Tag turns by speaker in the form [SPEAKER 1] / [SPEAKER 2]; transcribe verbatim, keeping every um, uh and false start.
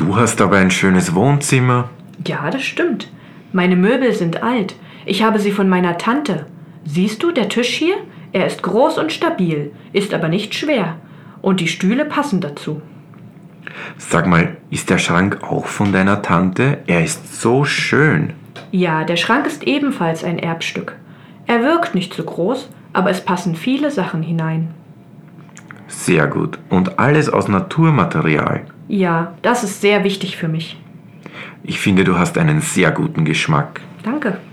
[SPEAKER 1] Du hast aber ein schönes Wohnzimmer.
[SPEAKER 2] Ja, das stimmt. Meine Möbel sind alt. Ich habe sie von meiner Tante. Siehst du, der Tisch hier? Er ist groß und stabil, ist aber nicht schwer. Und die Stühle passen dazu.
[SPEAKER 1] Sag mal, ist der Schrank auch von deiner Tante? Er ist so schön.
[SPEAKER 2] Ja, der Schrank ist ebenfalls ein Erbstück. Er wirkt nicht so groß, aber es passen viele Sachen hinein.
[SPEAKER 1] Sehr gut. Und alles aus Naturmaterial.
[SPEAKER 2] Ja, das ist sehr wichtig für mich.
[SPEAKER 1] Ich finde, du hast einen sehr guten Geschmack.
[SPEAKER 2] Danke.